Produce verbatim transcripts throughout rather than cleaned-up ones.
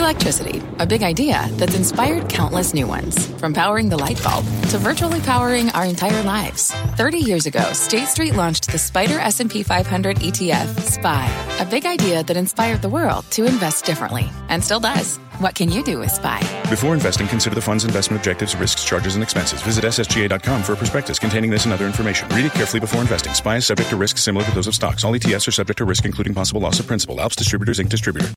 electricity, a big idea that's inspired countless new ones. From powering the light bulb to virtually powering our entire lives. thirty years ago, State Street launched the Spider S and P five hundred E T F, S P Y, a big idea that inspired the world to invest differently, and still does. What can you do with S P Y? Before investing, consider the fund's investment objectives, risks, charges, and expenses. Visit S S G A dot com for a prospectus containing this and other information. Read it carefully before investing. S P Y is subject to risks similar to those of stocks. All E T Fs are subject to risk, including possible loss of principal. Alps Distributors, Incorporated Distributor.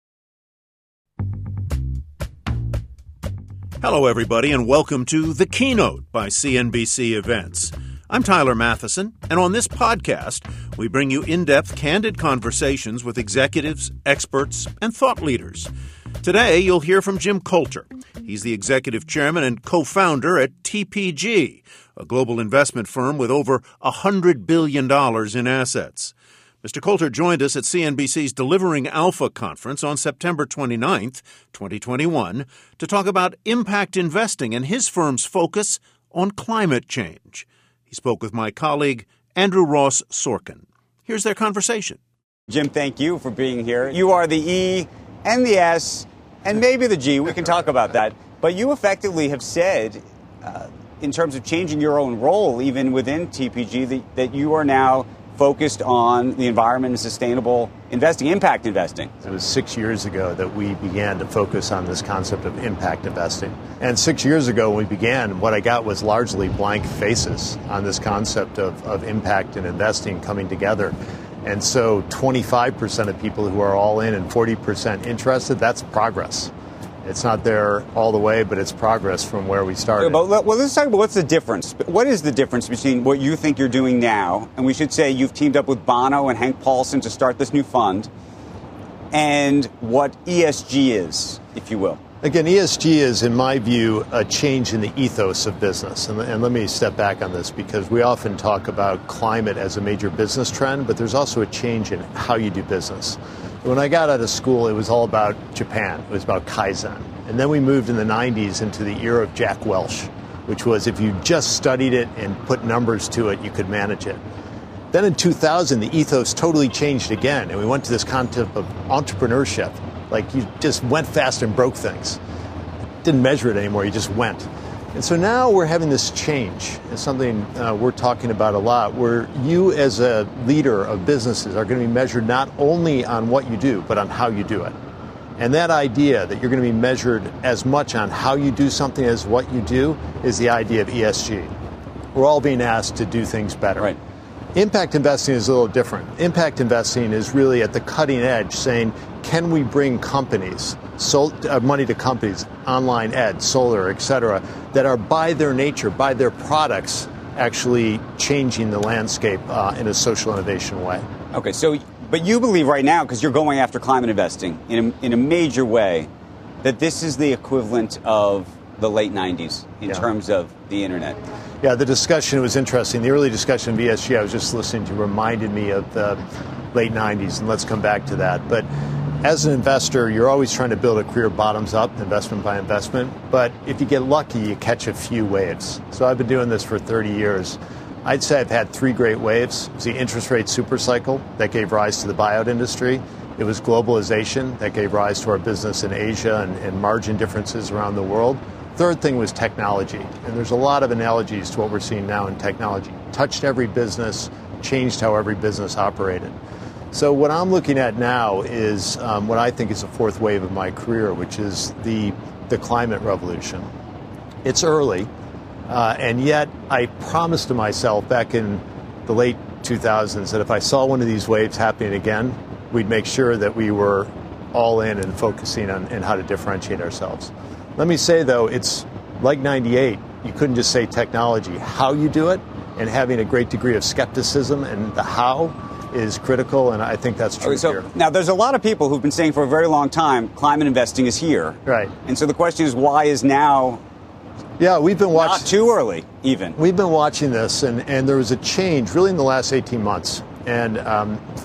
Hello, everybody, and welcome to The Keynote by C N B C Events. I'm Tyler Matheson, and on this podcast, we bring you in-depth, candid conversations with executives, experts, and thought leaders. Today, you'll hear from Jim Coulter. He's the executive chairman and co-founder at T P G, a global investment firm with over one hundred billion dollars in assets. Mister Coulter joined us at C N B C's Delivering Alpha conference on September twenty-ninth, twenty twenty-one, to talk about impact investing and his firm's focus on climate change. He spoke with my colleague, Andrew Ross Sorkin. Here's their conversation. Jim, thank you for being here. You are the E and the S and maybe the G. We can talk about that. But you effectively have said, uh, in terms of changing your own role, even within T P G, that, that you are now focused on the environment and sustainable investing, impact investing. It was six years ago that we began to focus on this concept of impact investing. And six years ago when we began, what I got was largely blank faces on this concept of, of impact and investing coming together. And so twenty-five percent of people who are all in and forty percent interested, that's progress. It's not there all the way, but it's progress from where we started. Well, let's talk about what's the difference. What is the difference between what you think you're doing now, and we should say you've teamed up with Bono and Hank Paulson to start this new fund, and what E S G is, if you will? Again, E S G is, in my view, a change in the ethos of business. And, and let me step back on this, because we often talk about climate as a major business trend, but there's also a change in how you do business. When I got out of school, it was all about Japan. It was about Kaizen. And then we moved in the nineties into the era of Jack Welch, which was if you just studied it and put numbers to it, you could manage it. Then in two thousand, the ethos totally changed again, and we went to this concept of entrepreneurship. Like you just went fast and broke things. Didn't measure it anymore, you just went. And so now we're having this change. It's something uh, we're talking about a lot, where you as a leader of businesses are going to be measured not only on what you do, but on how you do it. And that idea that you're going to be measured as much on how you do something as what you do is the idea of E S G. We're all being asked to do things better. Right. Impact investing is a little different. Impact investing is really at the cutting edge, saying, can we bring companies, sol- uh, money to companies, online ed, solar, et cetera, that are by their nature, by their products, actually changing the landscape uh, in a social innovation way. Okay, so, but you believe right now, because you're going after climate investing in a, in a major way, that this is the equivalent of the late nineties in yeah. terms of the internet. Yeah, the discussion was interesting. The early discussion of E S G I was just listening to reminded me of the late nineties, and let's come back to that. But as an investor, you're always trying to build a career bottoms up, investment by investment. But if you get lucky, you catch a few waves. So I've been doing this for thirty years. I'd say I've had three great waves. It was the interest rate supercycle that gave rise to the buyout industry. It was globalization that gave rise to our business in Asia and, and margin differences around the world. Third thing was technology. And there's a lot of analogies to what we're seeing now in technology. Touched every business, changed how every business operated. So what I'm looking at now is um, what I think is a fourth wave of my career, which is the, the climate revolution. It's early, uh, and yet I promised to myself back in the late two thousands that if I saw one of these waves happening again, we'd make sure that we were all in and focusing on, on how to differentiate ourselves. Let me say, though, it's like ninety-eight. You couldn't just say technology. How you do it, and having a great degree of skepticism and the how is critical, and I think that's true okay, so here. Now, there's a lot of people who've been saying for a very long time climate investing is here. Right. And so the question is, why is now yeah, we've been watching, not too early, even? We've been watching this, and, and there was a change really in the last eighteen months. And um,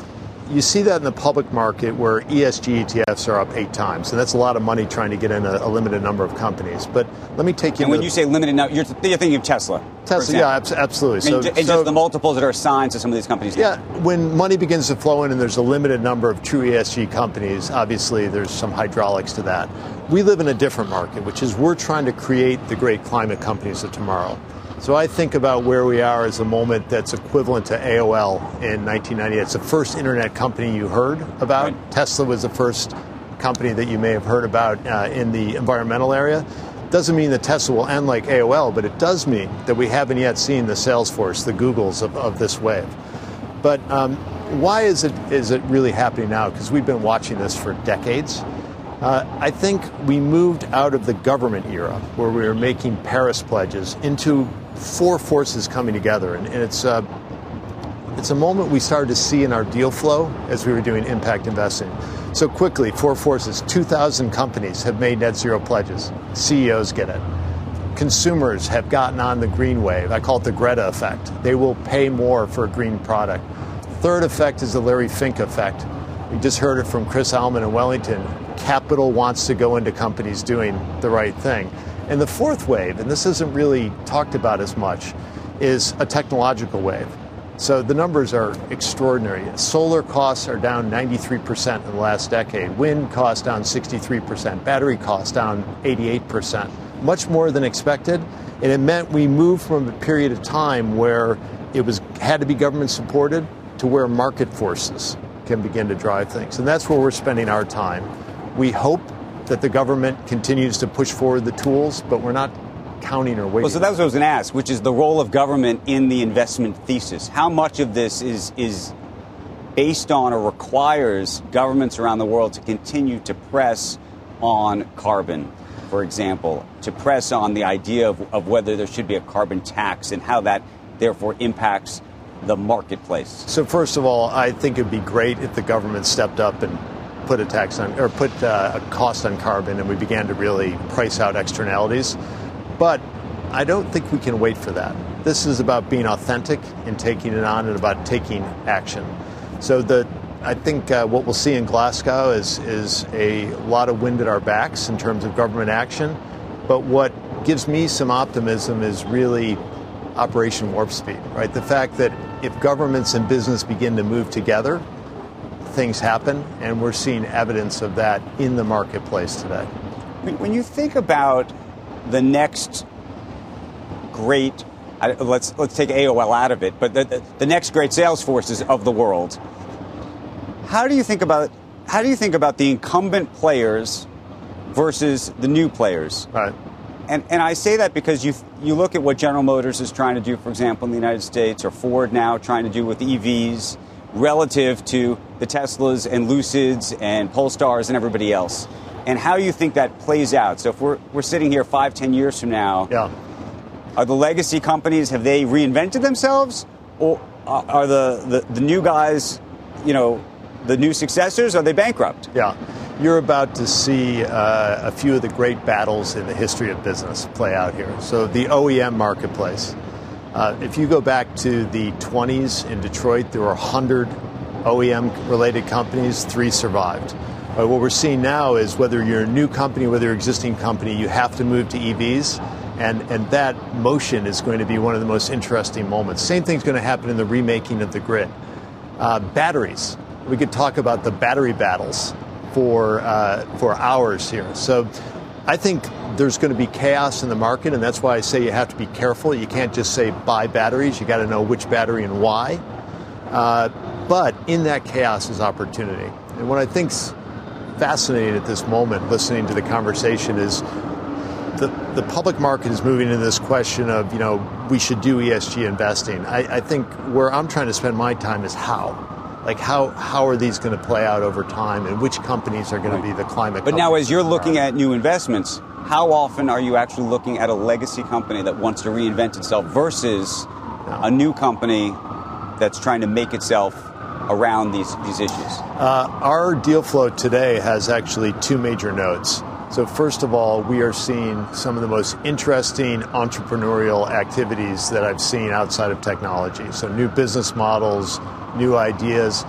you see that in the public market where E S G E T Fs are up eight times, and that's a lot of money trying to get in a, a limited number of companies. But let me take you. And when you say limited, now you're, you're thinking of Tesla. Tesla, yeah, ab- absolutely. I mean, so, and so, just the multiples that are assigned to some of these companies. Now. Yeah, when money begins to flow in and there's a limited number of true E S G companies, obviously there's some hydraulics to that. We live in a different market, which is we're trying to create the great climate companies of tomorrow. So I think about where we are as a moment that's equivalent to A O L in nineteen ninety-eight. It's the first internet company you heard about. Right. Tesla was the first company that you may have heard about uh, in the environmental area. Doesn't mean that Tesla will end like A O L, but it does mean that we haven't yet seen the Salesforce, the Googles of, of this wave. But um, why is it is it really happening now? Because we've been watching this for decades. Uh, I think we moved out of the government era where we were making Paris pledges into four forces coming together. And, and it's, uh, it's a moment we started to see in our deal flow as we were doing impact investing. So quickly, four forces, two thousand companies have made net zero pledges. C E Os get it. Consumers have gotten on the green wave. I call it the Greta effect. They will pay more for a green product. Third effect is the Larry Fink effect. We just heard it from Chris Alman in Wellington. Capital wants to go into companies doing the right thing. And the fourth wave, and this isn't really talked about as much, is a technological wave. So the numbers are extraordinary. Solar costs are down ninety-three percent in the last decade. Wind costs down sixty-three percent. Battery costs down eighty-eight percent. Much more than expected. And it meant we moved from a period of time where it was had to be government supported to where market forces can begin to drive things. And that's where we're spending our time. We hope that the government continues to push forward the tools, but we're not counting or waiting. Well, so that's what I was going to ask, which is the role of government in the investment thesis. How much of this is is based on or requires governments around the world to continue to press on carbon, for example, to press on the idea of, of whether there should be a carbon tax and how that therefore impacts the marketplace? So first of all, I think it'd be great if the government stepped up and put a tax on, or put uh, a cost on carbon, and we began to really price out externalities. But I don't think we can wait for that. This is about being authentic and taking it on, and about taking action. So the I think uh, what we'll see in Glasgow is is a lot of wind at our backs in terms of government action. But what gives me some optimism is really Operation Warp Speed, right? The fact that if governments and business begin to move together, things happen, and we're seeing evidence of that in the marketplace today. When you think about the next great, let's let's take A O L out of it, but the, the, the next great Salesforces of the world, how do you think about how do you think about the incumbent players versus the new players? Right. And and I say that because you you look at what General Motors is trying to do, for example, in the United States, or Ford now trying to do with E Vs, relative to the Teslas and Lucids and Polestars and everybody else, and how you think that plays out. So if we're we're sitting here five, ten years from now, yeah. Are the legacy companies, have they reinvented themselves, or are the, the, the new guys, you know, the new successors, are they bankrupt? Yeah. You're about to see uh, a few of the great battles in the history of business play out here. So the O E M marketplace. Uh, if you go back to the twenties in Detroit, there were one hundred O E M-related companies, three survived. Uh, what we're seeing now is whether you're a new company, whether you're an existing company, you have to move to E Vs, and, and that motion is going to be one of the most interesting moments. Same thing's going to happen in the remaking of the grid. Uh, batteries. We could talk about the battery battles for uh, for hours here. So I think there's going to be chaos in the market, and that's why I say you have to be careful. You can't just say buy batteries. You got to know which battery and why. Uh, but in that chaos is opportunity. And what I think's fascinating at this moment, listening to the conversation, is the the public market is moving into this question of, you know, we should do E S G investing. I, I think where I'm trying to spend my time is how. Like, how, how are these going to play out over time, and which companies are going to be the climate But companies? now, as you're looking at new investments, how often are you actually looking at a legacy company that wants to reinvent itself versus yeah. a new company that's trying to make itself around these, these issues? Uh, our deal flow today has actually two major nodes. So first of all, we are seeing some of the most interesting entrepreneurial activities that I've seen outside of technology. So new business models, new ideas.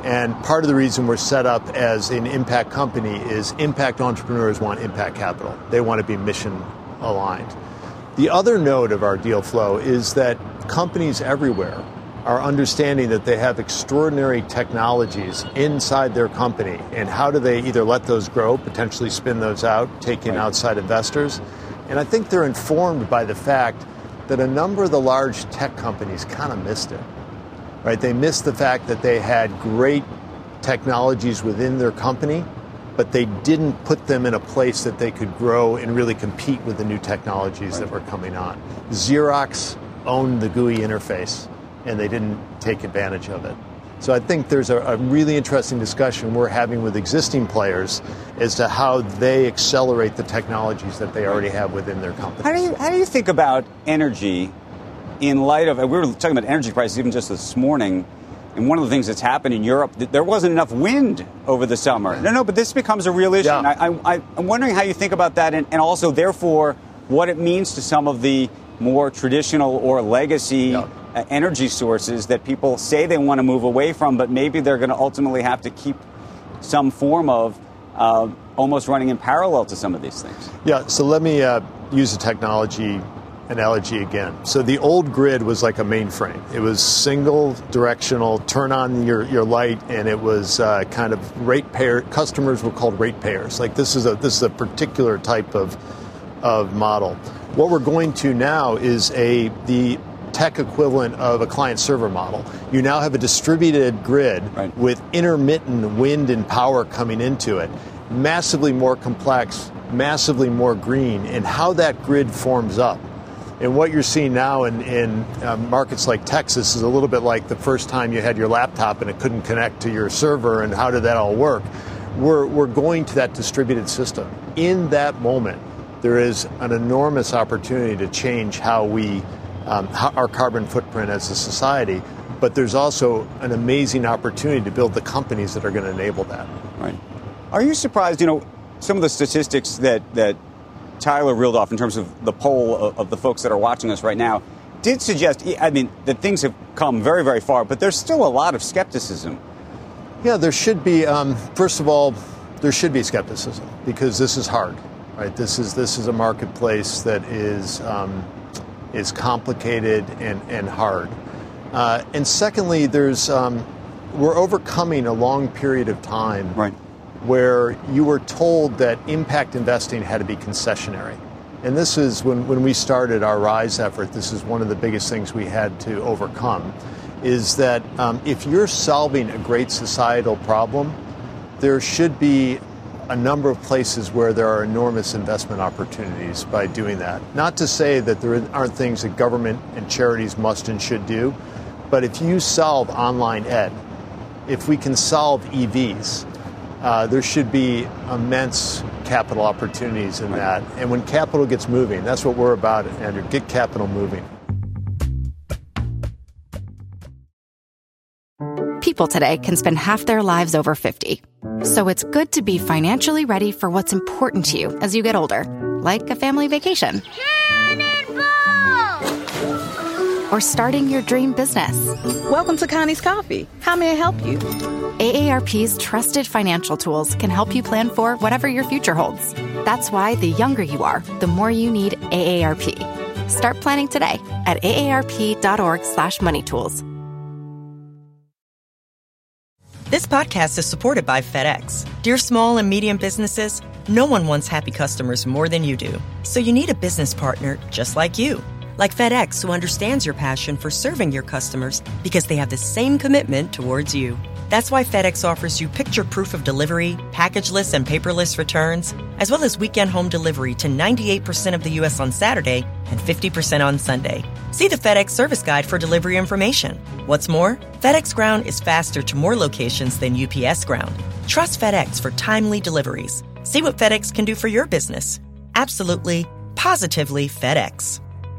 And part of the reason we're set up as an impact company is impact entrepreneurs want impact capital. They want to be mission aligned. The other node of our deal flow is that companies everywhere are understanding that they have extraordinary technologies inside their company, and how do they either let those grow, potentially spin those out, take in outside investors. And I think they're informed by the fact that a number of the large tech companies kind of missed it. Right? They missed the fact that they had great technologies within their company, but they didn't put them in a place that they could grow and really compete with the new technologies right. that were coming on. Xerox owned the G U I interface, and they didn't take advantage of it. So I think there's a, a really interesting discussion we're having with existing players as to how they accelerate the technologies that they already have within their companies. How do you, how do you think about energy in light of, we were talking about energy prices even just this morning, and one of the things that's happened in Europe, there wasn't enough wind over the summer. No, no, but this becomes a real issue. Yeah. And I, I, I'm wondering how you think about that, and, and also, therefore, what it means to some of the more traditional or legacy yeah. uh, energy sources that people say they want to move away from, but maybe they're going to ultimately have to keep some form of uh, almost running in parallel to some of these things. Yeah, so let me uh, use a technology analogy again. So the old grid was like a mainframe. It was single directional, turn on your, your light, and it was uh, kind of ratepayer. Customers were called ratepayers. Like this is a this is a particular type of of model. What we're going to now is a the tech equivalent of a client server model. You now have a distributed grid right. with intermittent wind and power coming into it, massively more complex, massively more green, and how that grid forms up. And what you're seeing now in, in uh, markets like Texas is a little bit like the first time you had your laptop and it couldn't connect to your server, and how did that all work? We're, we're going to that distributed system. In that moment, there is an enormous opportunity to change how we, um, how our carbon footprint as a society, but there's also an amazing opportunity to build the companies that are going to enable that. Right. Are you surprised, you know, some of the statistics that, that Tyler reeled off in terms of the poll of, of the folks that are watching us right now did suggest, I mean, that things have come very, very far, but there's still a lot of skepticism. Yeah, there should be. Um, first of all, there should be skepticism because this is hard, right? This is this is a marketplace that is um, is complicated and and hard. Uh, and secondly, there's um, we're overcoming a long period of time. Right. Where you were told that impact investing had to be concessionary. And this is, when, when we started our RISE effort, this is one of the biggest things we had to overcome, is that um, if you're solving a great societal problem, there should be a number of places where there are enormous investment opportunities by doing that. Not to say that there aren't things that government and charities must and should do, but if you solve online ed, if we can solve E Vs, Uh, there should be immense capital opportunities in that. And when capital gets moving, that's what we're about, Andrew. Get capital moving. People today can spend half their lives over fifty. So it's good to be financially ready for what's important to you as you get older, like a family vacation. Cannonball! Or starting your dream business. Welcome to Connie's Coffee. How may I help you? A A R P's trusted financial tools can help you plan for whatever your future holds. That's why the younger you are, the more you need A A R P. Start planning today at aarp.org slash money tools. This podcast is supported by FedEx. Dear small and medium businesses, no one wants happy customers more than you do. So you need a business partner just like you. Like FedEx, who understands your passion for serving your customers because they have the same commitment towards you. That's why FedEx offers you picture proof of delivery, packageless and paperless returns, as well as weekend home delivery to ninety-eight percent of the U S on Saturday and fifty percent on Sunday. See the FedEx service guide for delivery information. What's more, FedEx Ground is faster to more locations than U P S Ground. Trust FedEx for timely deliveries. See what FedEx can do for your business. Absolutely, positively FedEx.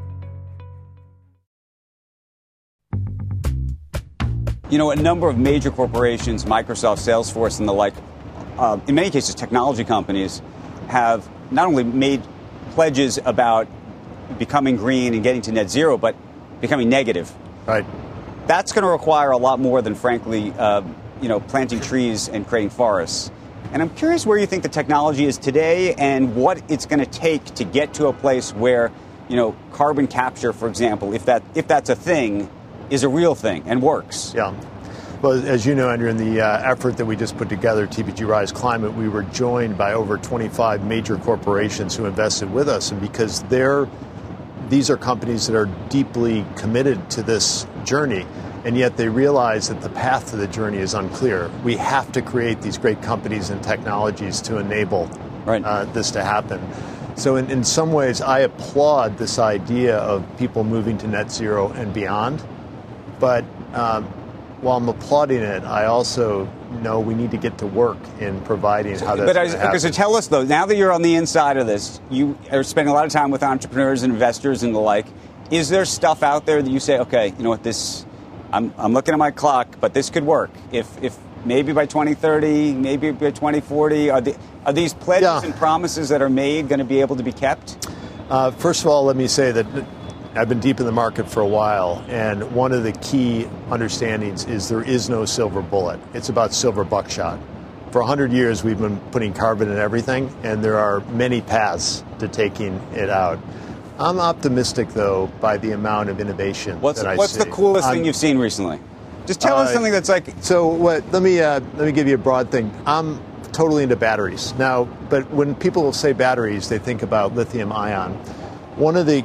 You know, a number of major corporations, Microsoft, Salesforce, and the like, uh, in many cases, technology companies, have not only made pledges about becoming green and getting to net zero, but becoming negative. Right. That's going to require a lot more than, frankly, uh, you know, planting trees and creating forests. And I'm curious where you think the technology is today and what it's going to take to get to a place where, you know, carbon capture, for example, if that if that's a thing, is a real thing and works. Yeah. Well, as you know, Andrew, in the uh, effort that we just put together, T P G Rise Climate, we were joined by over twenty-five major corporations who invested with us. And because they're, these are companies that are deeply committed to this journey, and yet they realize that the path to the journey is unclear. We have to create these great companies and technologies to enable right. uh, this to happen. So in, in some ways, I applaud this idea of people moving to net zero and beyond. But um, while I'm applauding it, I also know we need to get to work in providing how that's going to happen. But so tell us, though, now that you're on the inside of this, you are spending a lot of time with entrepreneurs and investors and the like. Is there stuff out there that you say, okay, you know what, this... I'm, I'm looking at my clock, but this could work. If, if maybe by twenty thirty, maybe by twenty forty, are, the, are these pledges yeah. and promises that are made going to be able to be kept? Uh, first of all, let me say that I've been deep in the market for a while, and one of the key understandings is there is no silver bullet. It's about silver buckshot. For one hundred years, we've been putting carbon in everything, and there are many paths to taking it out. I'm optimistic, though, by the amount of innovation what's, that I what's see. What's the coolest I'm, thing you've seen recently? Just tell uh, us something that's like... So what? Let me uh, let me give you a broad thing. I'm totally into batteries. Now, but when people say batteries, they think about lithium ion. One of the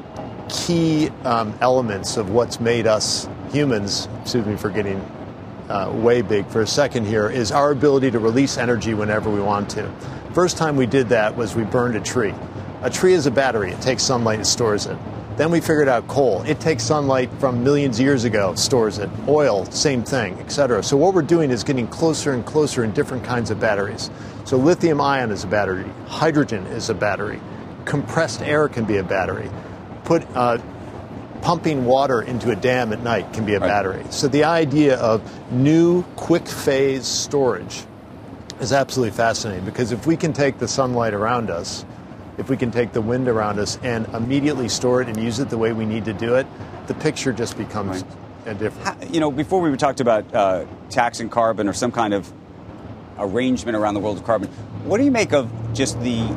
key um, elements of what's made us humans, excuse me for getting uh, way big for a second here, is our ability to release energy whenever we want to. First time we did that was we burned a tree. A tree is a battery. It takes sunlight and stores it. Then we figured out coal. It takes sunlight from millions of years ago, stores it. Oil, same thing, et cetera. So what we're doing is getting closer and closer in different kinds of batteries. So lithium ion is a battery. Hydrogen is a battery. Compressed air can be a battery. Put uh, pumping water into a dam at night can be a right. battery. So the idea of new quick phase storage is absolutely fascinating, because if we can take the sunlight around us, if we can take the wind around us and immediately store it and use it the way we need to do it, the picture just becomes right. different. How, you know, before we talked about uh, taxing carbon or some kind of arrangement around the world of carbon, what do you make of just the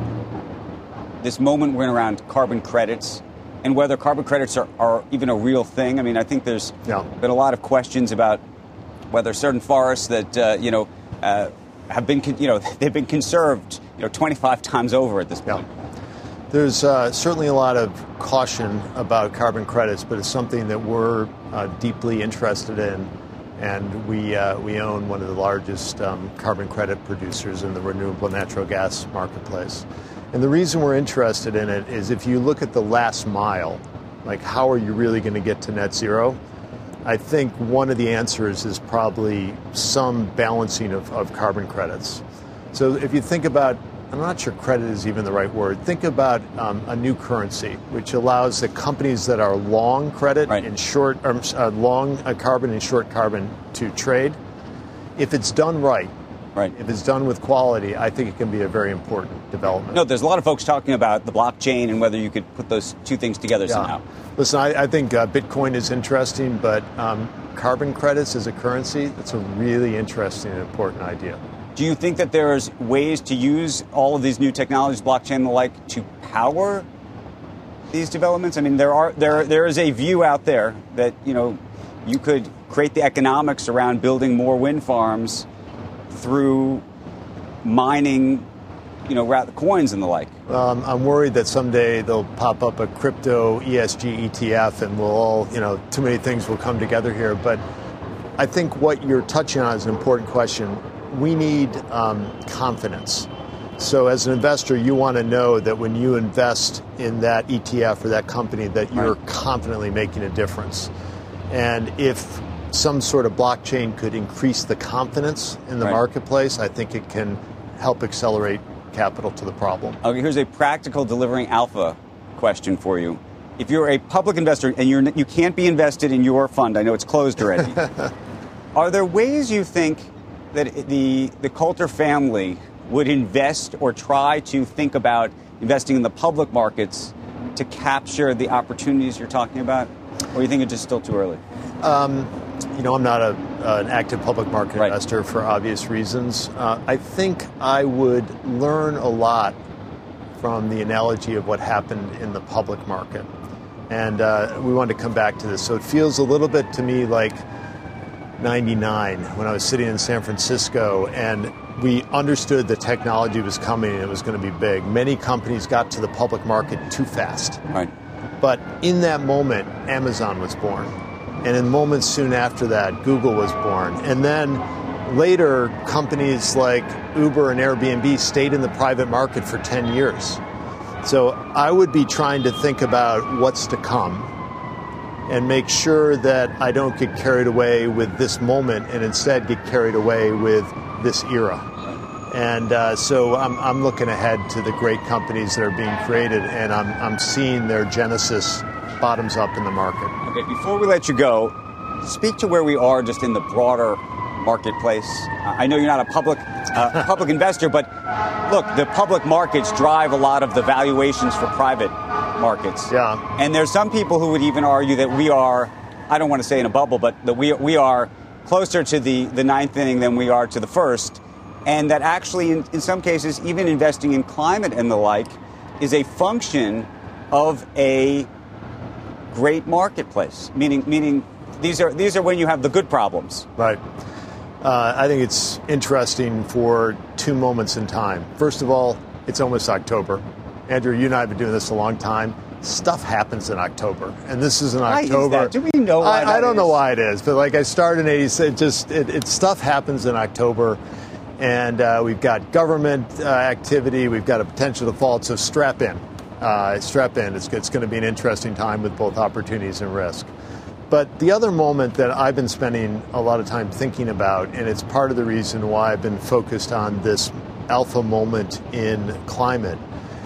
this moment we're in around carbon credits and whether carbon credits are, are even a real thing? I mean, I think there's yeah. been a lot of questions about whether certain forests that, uh, you know, uh, have been, you know, they've been conserved, you know, twenty-five times over at this point. Yeah. There's uh, certainly a lot of caution about carbon credits, but it's something that we're uh, deeply interested in, and we uh, we own one of the largest um, carbon credit producers in the renewable natural gas marketplace. And the reason we're interested in it is if you look at the last mile, like how are you really going to get to net zero? I think one of the answers is probably some balancing of, of carbon credits. So if you think about, I'm not sure credit is even the right word, think about um, a new currency, which allows the companies that are long credit right. and short, or, uh, long uh, carbon and short carbon to trade. If it's done right, right, if it's done with quality, I think it can be a very important development. No, there's a lot of folks talking about the blockchain and whether you could put those two things together yeah. somehow. Listen, I, I think uh, Bitcoin is interesting, but um, carbon credits as a currency, that's a really interesting and important idea. Do you think that there's ways to use all of these new technologies, blockchain and the like, to power these developments? I mean, there are there there is a view out there that, you know, you could create the economics around building more wind farms through mining, you know, coins and the like. Um, I'm worried that someday they'll pop up a crypto E S G E T F and we'll all, you know, too many things will come together here. But I think what you're touching on is an important question. We need um, confidence. So as an investor, you want to know that when you invest in that E T F or that company, that you're right. confidently making a difference. And if some sort of blockchain could increase the confidence in the right. marketplace, I think it can help accelerate capital to the problem. Okay, here's a practical delivering alpha question for you. If you're a public investor and you're you can't be invested in your fund, I know it's closed already. Are there ways you think that the the Coulter family would invest or try to think about investing in the public markets to capture the opportunities you're talking about? Or you think it's just still too early? Um, you know, I'm not a, uh, an active public market right. investor for obvious reasons. Uh, I think I would learn a lot from the analogy of what happened in the public market. And uh, we wanted to come back to this. So it feels a little bit to me like ninety-nine when I was sitting in San Francisco and we understood the technology was coming and it was going to be big. Many companies got to the public market too fast. Right. But in that moment, Amazon was born. And in moments soon after that, Google was born. And then later, companies like Uber and Airbnb stayed in the private market for ten years. So I would be trying to think about what's to come and make sure that I don't get carried away with this moment and instead get carried away with this era. And uh, so I'm, I'm looking ahead to the great companies that are being created, and I'm, I'm seeing their genesis bottoms up in the market. Okay, before we let you go, speak to where we are just in the broader marketplace. I know you're not a public uh, public investor, but look, the public markets drive a lot of the valuations for private markets. Yeah. And there's some people who would even argue that we are, I don't want to say in a bubble, but that we we are closer to the, the ninth inning than we are to the first. And that actually, in, in some cases, even investing in climate and the like is a function of a great marketplace. Meaning, meaning these are these are when you have the good problems. Right. Uh, I think it's interesting for two moments in time. First of all, it's almost October. Andrew, you and I have been doing this a long time. Stuff happens in October, and this is in Why October. Is that? Do we know why I, that I don't is? know why it is, but like I started in eighty-six, it just it, it stuff happens in October, and uh, we've got government uh, activity, we've got a potential default. So strap in, uh, strap in. It's it's going to be an interesting time with both opportunities and risk. But the other moment that I've been spending a lot of time thinking about, and it's part of the reason why I've been focused on this alpha moment in climate,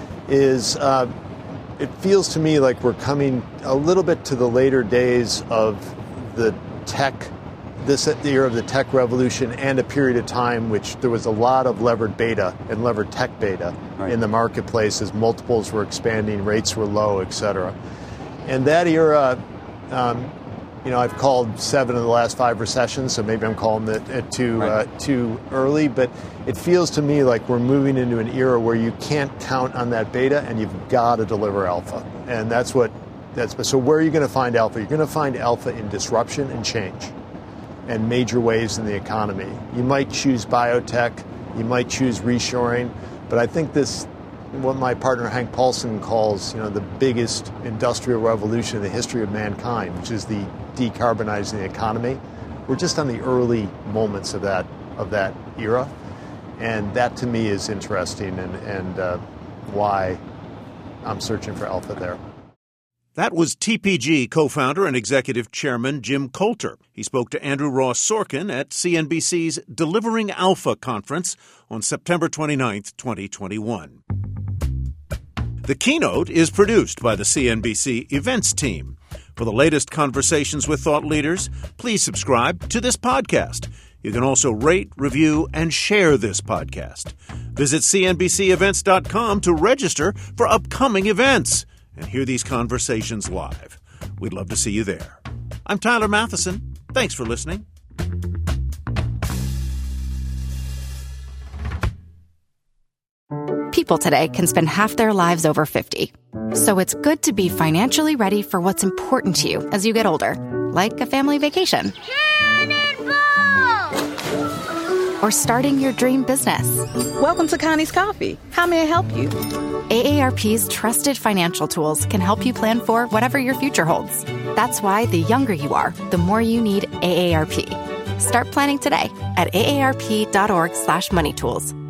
is uh, it feels to me like we're coming a little bit to the later days of the tech, this the era of the tech revolution, and a period of time which there was a lot of levered beta and levered tech beta right. in the marketplace as multiples were expanding, rates were low, et cetera. And that era, um, you know, I've called seven of the last five recessions, so maybe I'm calling it, it too right. uh, too early. But it feels to me like we're moving into an era where you can't count on that beta, and you've got to deliver alpha. And that's what that's. So where are you going to find alpha? You're going to find alpha in disruption and change, and major waves in the economy. You might choose biotech, you might choose reshoring, but I think this, what my partner Hank Paulson calls, you know, the biggest industrial revolution in the history of mankind, which is the decarbonizing the economy. We're just on the early moments of that of that era, and that to me is interesting, and and uh, why I'm searching for alpha there. That was T P G co-founder and executive chairman Jim Coulter. He spoke to Andrew Ross Sorkin at C N B C's Delivering Alpha conference on September twenty-ninth, twenty twenty-one. The Keynote is produced by the C N B C Events team. For the latest conversations with thought leaders, please subscribe to this podcast. You can also rate, review, and share this podcast. Visit C N B C events dot com to register for upcoming events and hear these conversations live. We'd love to see you there. I'm Tyler Matheson. Thanks for listening. People today can spend half their lives over fifty. So it's good to be financially ready for what's important to you as you get older, like a family vacation. Cannonball! Or starting your dream business. Welcome to Connie's Coffee. How may I help you? A A R P's trusted financial tools can help you plan for whatever your future holds. That's why the younger you are, the more you need A A R P. Start planning today at A A R P dot org slash money tools.